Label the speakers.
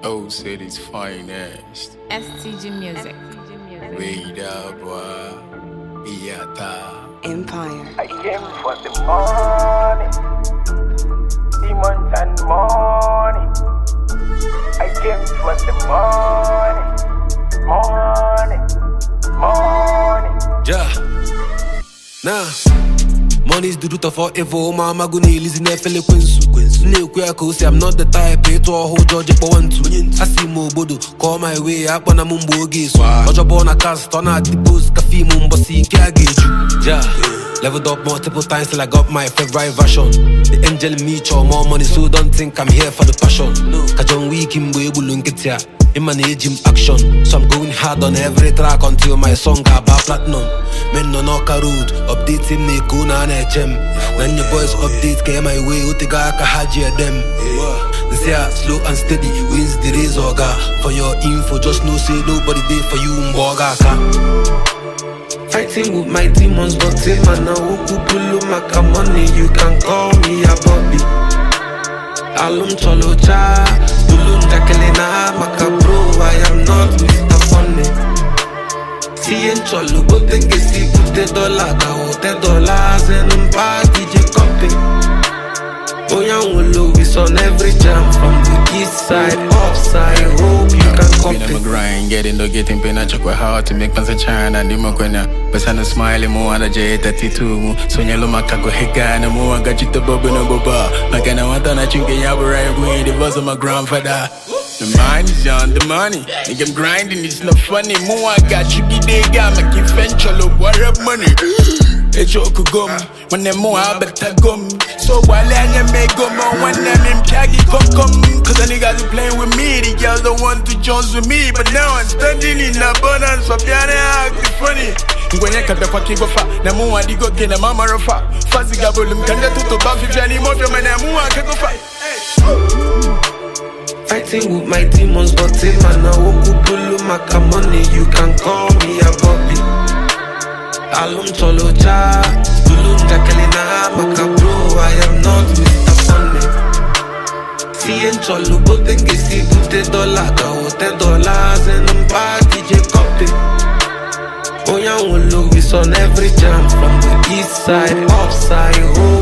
Speaker 1: Old city's finest.
Speaker 2: STG Music.
Speaker 1: Wait up, boy.
Speaker 3: Empire.
Speaker 4: I came for the money, demons and money. I came for the money.
Speaker 5: Yeah. Nah. Money's the root of all evil. Mama go nail is in a fele kwensu. New queer say I'm not the type to a whole George for one two. I see mo bodo call my way up on a mumbo gaze. Ojo born a cast on a tipos cafe mumbo see kya gauge. Yeah. Leveled up multiple times till I got my favorite version. The angel in me chow more money, so don't think I'm here for the passion. Kajon week in boy bulunketia. In my gym action, so I'm going hard on every track until my song got platinum. Men no knock a road, update him ne kuna na chem. Then your boys update came my way, utiga ka haji them. They say slow and steady wins the race oga. For your info, just know say nobody there for you mboga ka. Fighting with my demons, but say man I woku pulu maka money. You can call me a Bobby. Alum cholo cha, dulum jakelena maka bro. I am not Mr. Funny. Si en cholo bote que si pute $1 $10 en un party je copy. Oyan will Louis on every jam from the east side, upside. Hope you can copy.
Speaker 1: I'm a grind, getting pain. I check hard to make fans a china and Dimoquena. But I'm smiling more on the J32. So you look go higa and more. I got you the bubble no boba. Like I want to drink a right away. The voice of my grandfather. The mind is on the money. Nigga, I'm grinding, it's not funny. More I got you, they got my kid venture, what up money. A joke gum, when them more I better gum. So while I make gum, when them in Kagi come. Cause the niggas are playing with me, the girls don't want to join with me. But now I'm standing in abundance for piano act funny. When I cut the fucking go far, the more I go get a mama of far. Fuzzy gabulum, can get to bath if you any more from an amu, I can go fight.
Speaker 5: Fighting with my demons, but say man I woku pulu maka money. You can call me a Bobby. Alum cholo cha, dulum jakelena maka bro. I am not Mr. Funny. Si en cholo bote que si pute $1 $10 en un party je copy. Oyan will Louis on every jam from the east side, upside.